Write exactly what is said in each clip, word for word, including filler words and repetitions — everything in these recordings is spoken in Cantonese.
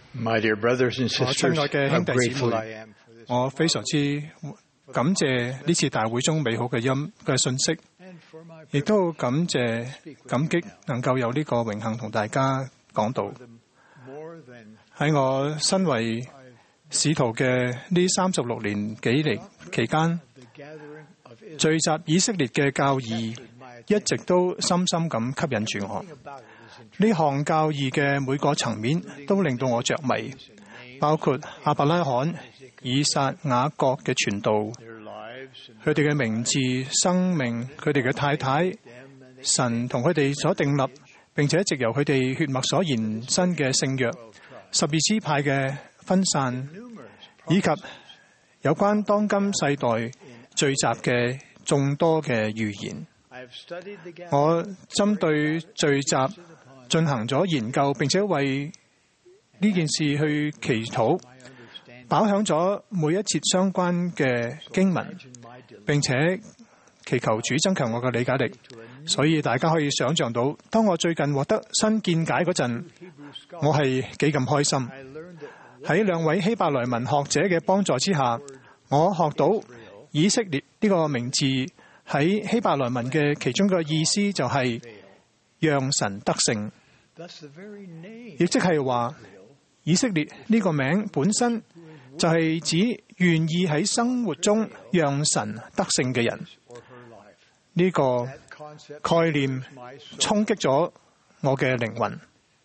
My dear brothers and 我 sisters, 親愛嘅 how 兄弟姊 grateful 妹 I am for this 我非常之感謝呢次大會中美好嘅音嘅信息， and for my 亦都好感謝感激能夠有呢個榮幸同大家講道。 more than 喺我身為使徒嘅呢三十六年幾嚟期間， the gathering of Israel 聚集以色列嘅教義一直都深深咁吸引住我。 about it is in 呢項教義嘅每個層面都令到我着迷，包括亞伯拉罕、以撒、雅各嘅傳道， their lives and 佢哋嘅名字、生命、佢哋嘅太太、 them and 神同佢哋所訂立，並且藉由佢哋血脈所延伸嘅聖約、十二支派嘅分散， numerous 以及有關當今世代聚集嘅眾多嘅預言。 I have studied the gathering 我針對聚集進行咗研究，並且為呢件事去祈禱， my understanding 飽享咗每一節相關嘅經文， in my deliverance 並且祈求主增強我嘅理解力。 to a new 所以大家可以想像到，當我最近獲得新見解嗰陣， Hebrew scholar. 我係幾咁開心。 I learned that 喺兩位希伯來文學者嘅幫助之下，我學到以色列呢個名字喺希伯來文嘅其中嘅意思就係讓神得勝， thus the very name 亦即係話以色列呢個名本身就係指願意喺生活中讓神得勝嘅人。 or her life. 呢個 That concept 概念 my soul. 衝擊咗我嘅靈魂。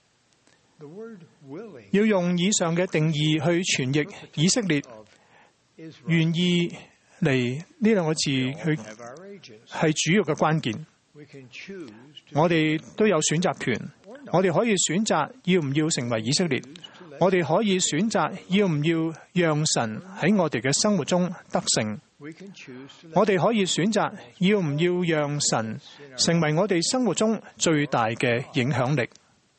The word willing 要用以上嘅定義去傳譯以色列 of Israel 願意嚟呢兩個字去 have our agents. 係主要嘅關鍵。 We can choose to 我哋都有選擇權，我哋可以選擇要唔要成為以色列，我哋可以選擇要唔要讓神喺我哋嘅生活中得勝， we can choose to let 我哋可以選擇要唔要讓神成為我哋生活中最大嘅影響力。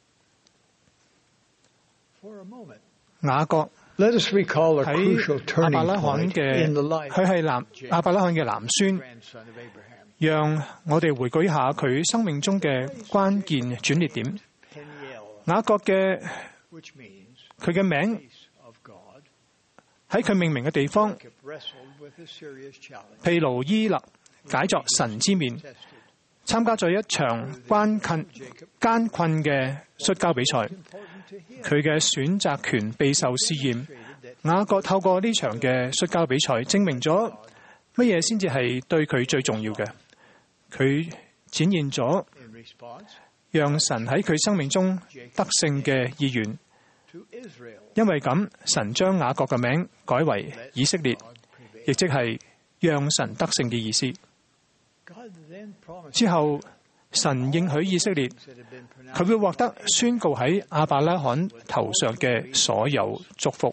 for a moment. 雅各 Let us recall a 喺 crucial 亞 turning 伯拉罕 point 嘅 in the life 佢係男亞伯拉罕嘅男孫， grandson of Abraham. 讓我哋回顧一下佢生命中嘅關鍵轉捩點。 Peniel, 雅各嘅 which means 佢嘅名 peace of God, 喺佢命名嘅地方 Jacob wrestled with a serious challenge. 毗盧伊勒解作神之面， Tested 參加咗一場關近艱困嘅摔跤比賽， important to him. 佢嘅選擇權備受試驗。雅各透過呢場嘅摔跤比賽，證明咗乜嘢先至係對佢最重要嘅。佢展現咗 In response 讓神喺佢生命中得勝嘅意願， to Israel, 因為咁神將雅各嘅名改為以色列， God prevailed. 亦即係讓神得勝嘅意思。 God then promised 之後神應許以色列， that had been pronounced 佢會獲得宣告喺亞伯拉罕頭上嘅所有祝福。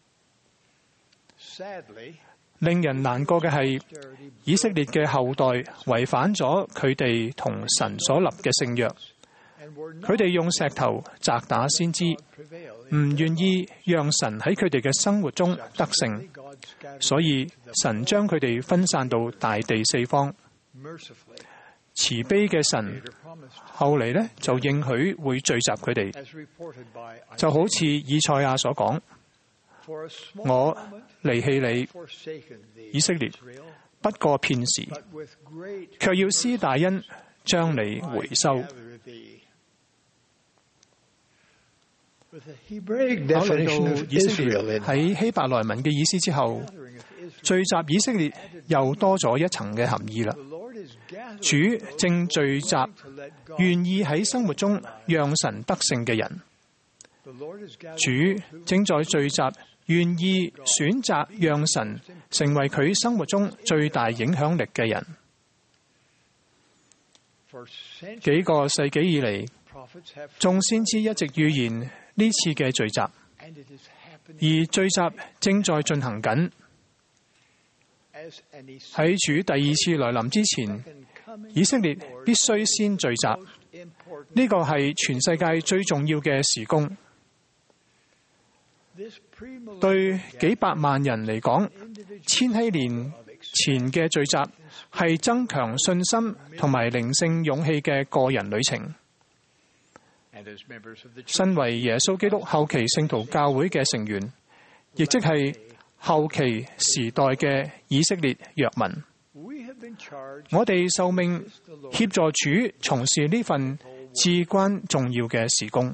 sadly, 令人難過嘅係， austerity 以色列嘅後代違反咗佢哋同神所立嘅聖約， and were 佢 not 哋用石頭責打先知， prevail. 唔願意讓神喺佢哋嘅生活中得勝， God scattered 所以神將佢哋分散到大地四方。 mercifully. 慈悲嘅神 Creator promised, 後嚟呢就應許會聚集佢哋， as reported by 就好似以賽亞所講： for a small 我 moment 離棄你， forsaken thee, 以色列 Israel, 不過片時， but with great 卻要施大恩將你 I 回收。 gather thee. With the Hebraic 考慮 definition 到 of 以色列 Israel in 喺希伯來文嘅意思之後， gathering of Israel, 聚集以色列又多咗一層嘅含義啦。 the Lord is gathering 主 those 正聚集 willing to let God. 願意喺生活中讓神得勝嘅人， The Lord is gathering 主 those who 正在聚集願意選擇讓神成為佢生活中最大影響力嘅人。 for centuries 幾個世紀以嚟， prophets have 眾先知一直預言呢次嘅聚集， and it is happening 而聚集正在進行緊。 as an essential 喺主第二次來臨之前， coming 以色列必須先聚集。 most important. 呢個係全世界最重要嘅事工。 This premillennial 對幾百萬人嚟講， individual 千禧年前嘅聚集係增強信心同埋靈性勇氣嘅個人旅程。 身為耶穌基督後期聖徒教會嘅成員，亦即係後期時代嘅以色列約民，我哋受命協助主從事呢份至關重要嘅事工。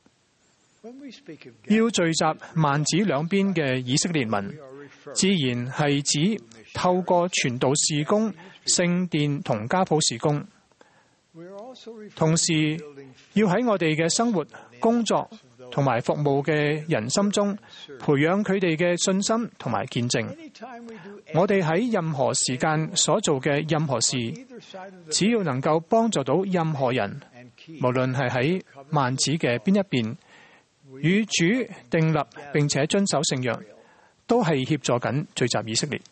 要聚集幔子兩邊嘅以色列民，自然係指透過傳道事工、聖殿同家譜事工，同時要喺我哋嘅生活、工作同埋服務嘅人心中培養佢哋嘅信心同埋見證。我哋喺任何時間所做嘅任何事，只要能夠幫助到任何人，無論係喺幔子嘅邊一邊，與主訂立並且遵守聖約，都係協助緊聚集以色列。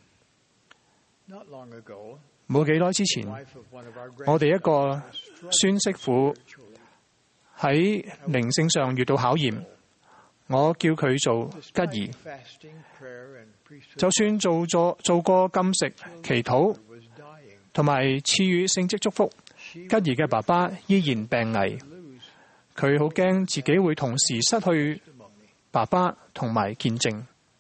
冇幾耐之前，我哋一個孫媳婦喺靈性上遇到考驗，我叫佢做吉兒。就算做咗做過禁食、祈禱同埋賜予聖職祝福，吉兒嘅爸爸依然病危。佢好驚自己會同時失去爸爸同埋見證。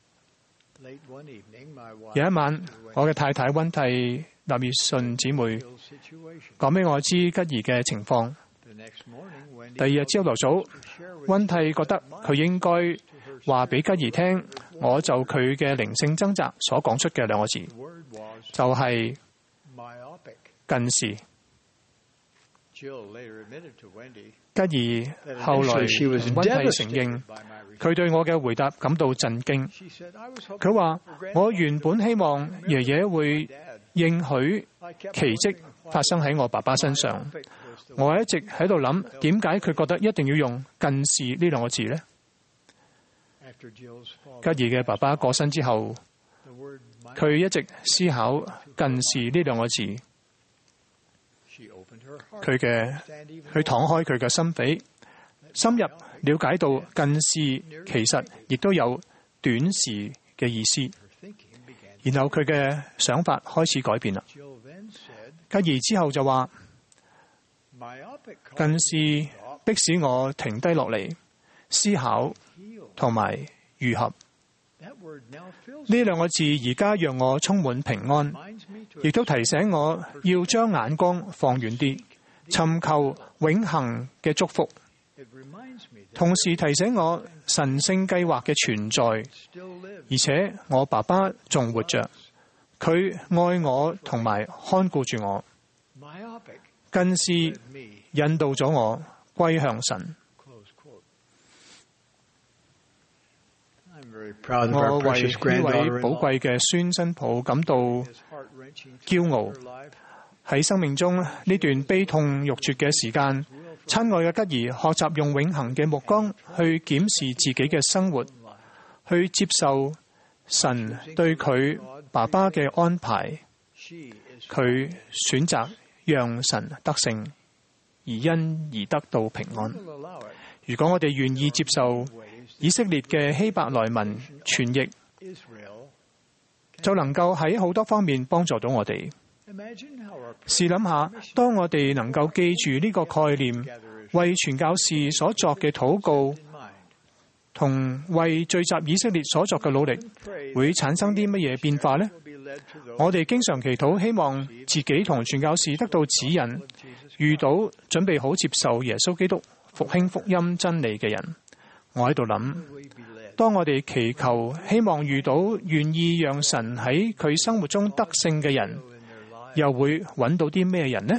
有一晚，我嘅太太溫蒂納爾遜姊妹講俾我知吉兒嘅情況。第二日朝頭早，溫蒂覺得佢應該話俾吉兒聽，我就佢嘅靈性掙扎所講出嘅兩個字，就係近視。吉兒後來溫蒂承認，佢對我嘅回答感到震驚。佢話：我原本希望爺爺會應許奇蹟發生喺我爸爸身上。我一直喺度諗，點解佢覺得一定要用近視呢兩個字呢？吉兒嘅爸爸過身之後，佢一直思考近視呢兩個字。佢嘅佢敞開佢嘅心扉，深入了解到近視其實亦都有短視嘅意思。然後佢嘅想法開始改變啦。吉兒之後就話：近視迫使我停低落嚟思考同埋愈合。呢兩個字而家讓我充滿平安，亦都提醒我要將眼光放遠啲，尋求永恆嘅祝福。同時提醒我神聖計劃嘅存在，而且我爸爸仲活着，佢愛我同埋看顧住我。近視引導咗我歸向神。我為呢位寶貴嘅孫新抱感到驕傲。喺生命中呢段悲痛欲絕嘅時間，親愛嘅吉兒學習用永恆嘅目光去檢視自己嘅生活，去接受神對佢爸爸嘅安排。佢選擇讓神得勝，而因而得到平安。如果我哋願意接受以色列嘅希伯來文傳譯，就能夠喺好多方面幫助到我哋。試諗下，當我哋能夠記住呢個概念，為傳教士所作嘅禱告，同為聚集以色列所作嘅努力，會產生啲乜嘢變化呢？我哋經常祈禱，希望自己同傳教士得到指引，遇到準備好接受耶穌基督復興福音真理嘅人。我喺度諗，當我哋祈求希望遇到願意讓神喺佢生活中得勝嘅人，又會揾到啲咩人呢？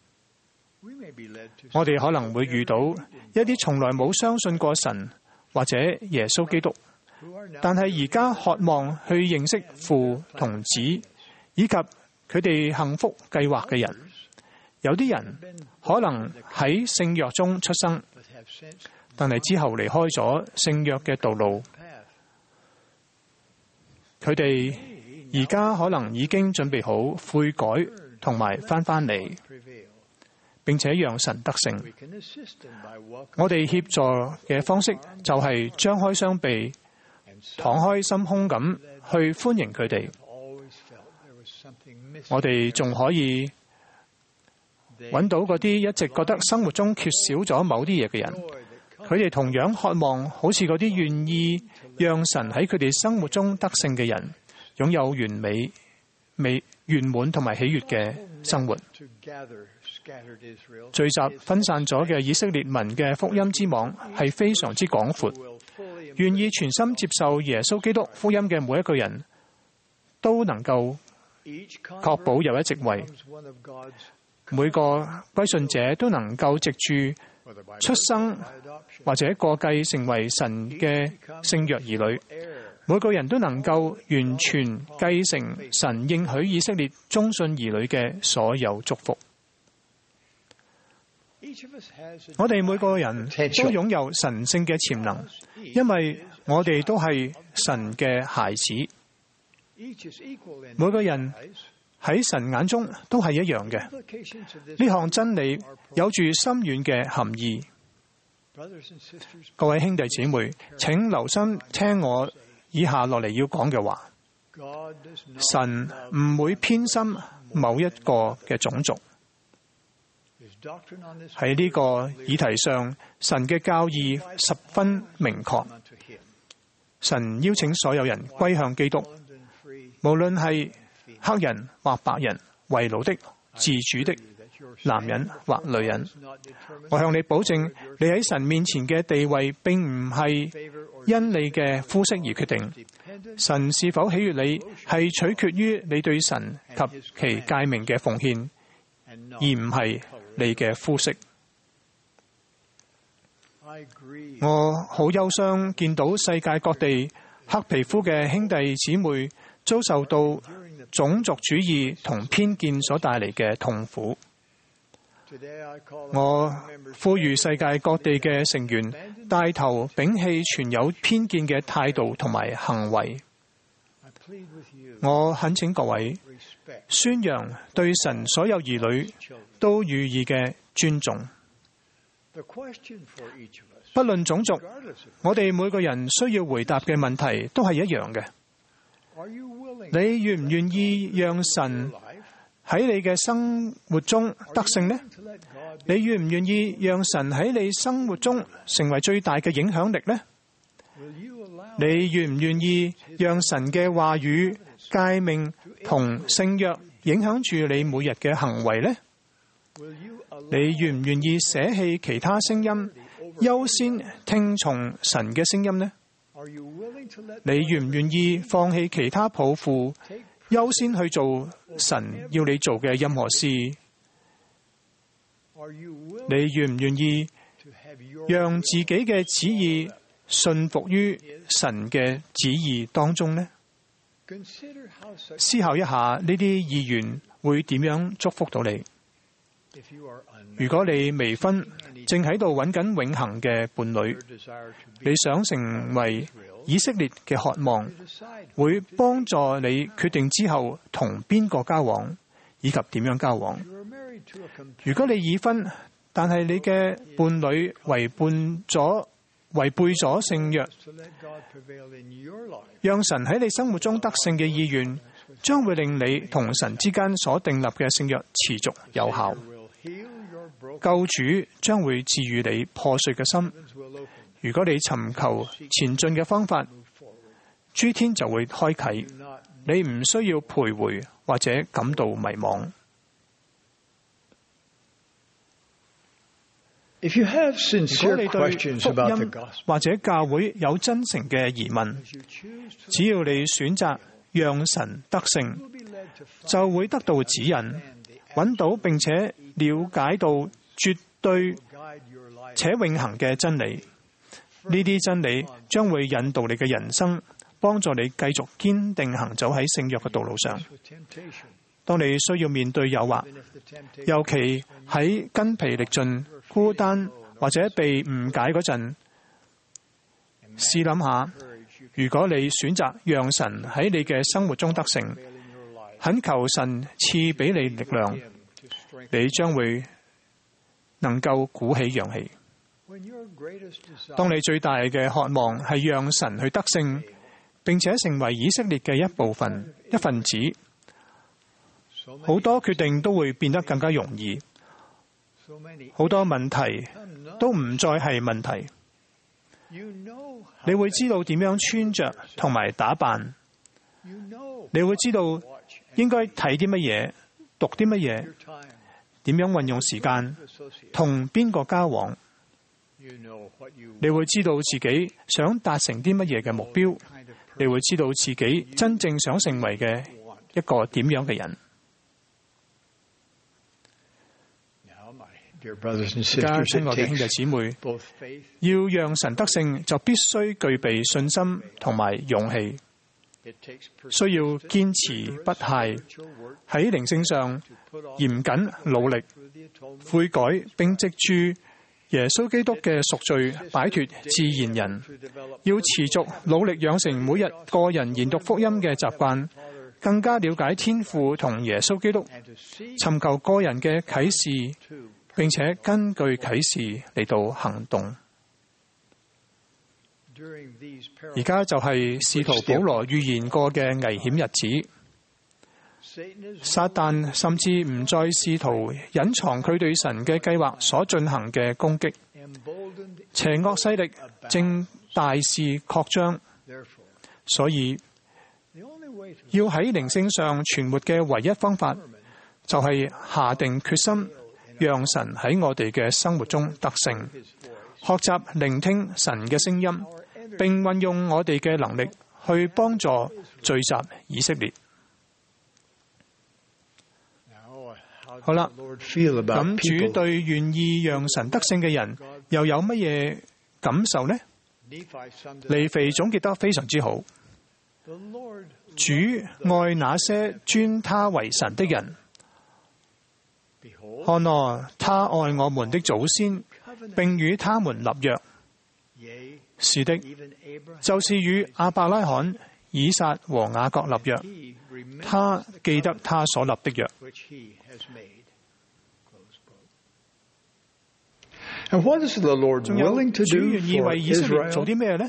我哋可能會遇到一啲從來冇相信過神或者耶穌基督，但係而家渴望去認識父同子以及佢哋幸福計劃嘅人。有啲人可能喺聖約中出生，但係之後離開咗聖約嘅道路。佢哋而家可能已經準備好悔改同埋翻返嚟，並且讓神得勝。我哋協助嘅方式就係張開雙臂，敞開心胸咁去歡迎佢哋。我哋仲可以揾到嗰啲一直覺得生活中缺少咗某啲嘢嘅人，佢哋同樣渴望好似嗰啲願意讓神喺佢哋生活中得勝嘅人，擁有完美、美圓滿同埋喜悅嘅生活。聚集分散咗嘅以色列民嘅福音之網係非常之廣闊，願意全心接受耶穌基督福音嘅每一個人都能夠確保有一席位，每個歸信者都能夠藉住出生或者過繼成為神嘅聖約兒女，每個人都能夠完全繼承神應許以色列忠信兒女嘅所有祝福。我哋每個人都擁有神聖嘅潛能，因為我哋都係神嘅孩子。每個人喺神眼中都係一樣嘅。呢項真理有住深遠嘅含義。各位兄弟姊妹，請留心聽我以下落嚟要講嘅話。神唔會偏心某一個嘅種族。喺呢個議題上，神嘅教義十分明確。神邀請所有人歸向基督，無論係黑人或白人、為奴的、自主的、男人或女人。我向你保證，你喺神面前嘅地位並唔係因你嘅膚色而決定。神是否喜悅你，係取決於你對神及其誡命嘅奉獻，而唔係你嘅膚色。我好憂傷見到世界各地黑皮膚嘅兄弟姊妹遭受到種族主義同偏見所帶嚟嘅痛苦。我呼籲世界各地嘅成員帶頭摒棄存有偏見嘅態度同埋行為。我懇請各位宣揚對神所有兒女都予以嘅尊重。不論種族，我哋每個人需要回答嘅問題都係一樣嘅。你願唔願意讓神喺你嘅生活中得勝呢？你願唔願意讓神喺你生活中成為最大嘅影響力呢？你願唔願意讓神嘅話語、誡命同聖約影響住你每日嘅行為呢？你願唔願意捨棄其他聲音，優先聽從神嘅聲音呢？你願唔願意放棄其他抱負，優先去做神要你做嘅任何事？你願唔願意讓自己嘅旨意順服於神嘅旨意當中呢？思考一下呢啲意願會點樣祝福到你。如果你未婚，正喺度揾緊永恆嘅伴侶，你想成為以色列嘅渴望，會幫助你決定之後同邊個交往，以及點樣交往。如果你已婚，但係你嘅伴侶違叛咗、違背咗聖約，讓神喺你生活中得勝嘅意願，將會令你同神之間所訂立嘅聖約持續有效。救主將會治癒你破碎嘅心。如果你尋求前進嘅方法，諸天就會開啟，你唔需要徘徊或者感到迷茫。如果你對福音或者教會有真誠嘅疑問，只要你選擇讓神得勝，就會得到指引，揾到並且了解到絕對且永恆嘅真理。呢啲真理將會引導你嘅人生，幫助你繼續堅定行走喺聖約嘅道路上。當你需要面對誘惑，尤其喺筋疲力盡、孤單或者被誤解嗰陣，試諗下，如果你選擇讓神喺你嘅生活中得勝，懇求神賜俾你力量，你將會能夠鼓起勇氣。當你最大嘅渴望係讓神去得勝，並且成為以色列嘅一部分、一份子，好多決定都會變得更加容易。 好多問題都唔再係問題。你會知道點樣穿着同埋打扮，你會知道應該睇啲乜嘢、讀啲乜嘢、點樣運用時間、同邊個交往。你會知道自己想達成啲乜嘢嘅目標，你會知道自己真正想成為嘅一個點樣嘅人。而家，親愛嘅兄弟姊妹，要讓神得勝，就必須具備信心同埋勇氣，需要堅持不懈，喺靈性上嚴謹努力，悔改並藉住耶穌基督嘅贖罪擺脫自然人，要持續努力養成每日個人研讀福音嘅習慣，更加了解天父同耶穌基督，尋求個人嘅啟示，並且根據啟示嚟到行動。而家就係使徒保羅預言過嘅危險日子。撒旦甚至唔再試圖隱藏佢對神嘅計劃所進行嘅攻擊，邪惡勢力正大肆擴張，所以要喺靈性上存活嘅唯一方法，就係下定決心，讓神喺我哋嘅生活中得勝，學習聆聽神嘅聲音，並運用我哋嘅能力去幫助聚集以色列。好啦，咁主對願意讓神得勝嘅人又有乜嘢感受呢？利肥總結得非常之好。主愛那些尊他為神的人，看哪，他愛我們的祖先，並與他們立約。是的，就是與亞伯拉罕、以撒和雅各立約，他記得他所立的約。仲有，主願意為以色列做啲咩呢？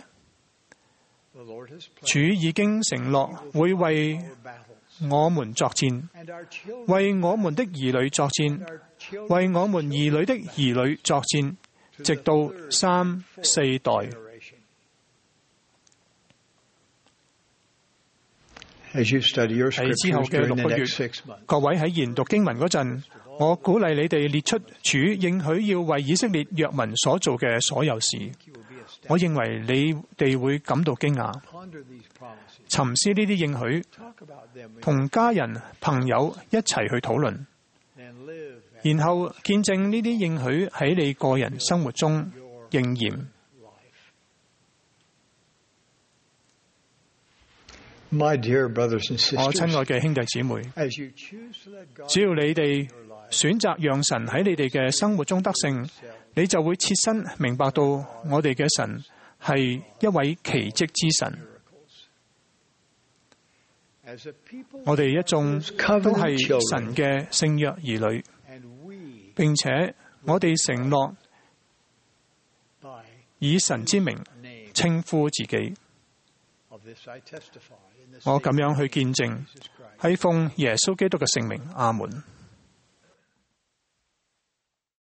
主已經承諾會為我們作戰，為我們的兒女作戰，為我們兒女的兒女作戰，直到三四代。喺之後嘅六個月，各位喺研讀經文嗰陣，我鼓勵你哋列出主應許要為以色列約民所做嘅所有事。我認為你哋會感到驚訝，沉思呢啲應許，同家人朋友一齊去討論，然後見證呢啲應許喺你個人生活中應驗。 My dear brothers and sisters, 我親愛嘅兄弟姊妹，只要你哋選擇讓神喺你哋嘅生活中得勝，你就會切身明白到我哋嘅神係一位奇蹟之神。我哋一眾都係神嘅聖約兒女，並且我哋承諾以神之名稱呼自己。我咁樣去見證，係奉耶穌基督嘅聖名，阿門。